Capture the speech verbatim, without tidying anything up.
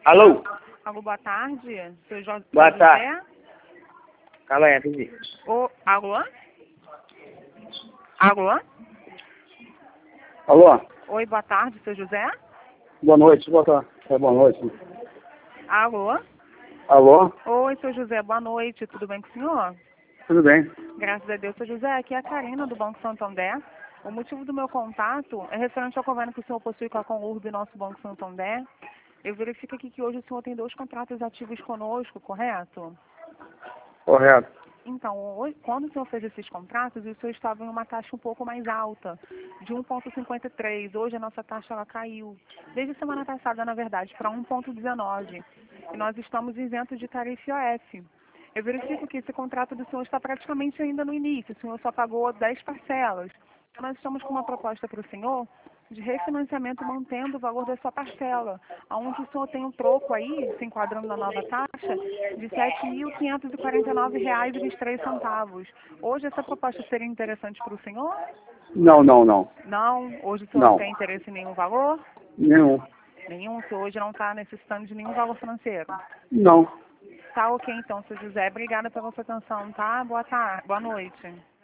Alô? Alô, boa tarde. Seu Jo- Boa seu tarde. José? Calma aí, aqui. Ô, alô? Alô? Alô? Oi, boa tarde, seu José? Boa noite, boa tarde. É, boa noite. Alô? Alô? Oi, seu José, boa noite. Tudo bem com o senhor? Tudo bem? Graças a Deus, seu José. Aqui é a Karina, do Banco Santander. O motivo do meu contato é referente ao convênio que o senhor possui com a Conurb e nosso Banco Santander. Eu verifico aqui que hoje o senhor tem dois contratos ativos conosco, correto? Correto. Então, hoje, quando o senhor fez esses contratos, o senhor estava em uma taxa um pouco mais alta, de um vírgula cinquenta e três. Hoje a nossa taxa ela caiu, desde a semana passada, na verdade, para um vírgula dezenove. E nós estamos isentos de tarifa I O F. Eu verifico que esse contrato do senhor está praticamente ainda no início. O senhor só pagou dez parcelas. Então, nós estamos com uma proposta para o senhor de refinanciamento mantendo o valor da sua parcela, onde o senhor tem um troco aí, se enquadrando na nova taxa, de sete mil quinhentos e quarenta e nove reais e vinte e três centavos. Hoje essa proposta seria interessante para o senhor? Não, não, não. Não? Hoje o senhor não Não. tem interesse em nenhum valor? Nenhum. Nenhum? O senhor hoje não está necessitando de nenhum valor financeiro? Não. Tá ok então, seu José. Obrigada pela sua atenção, tá? Boa tarde, boa noite.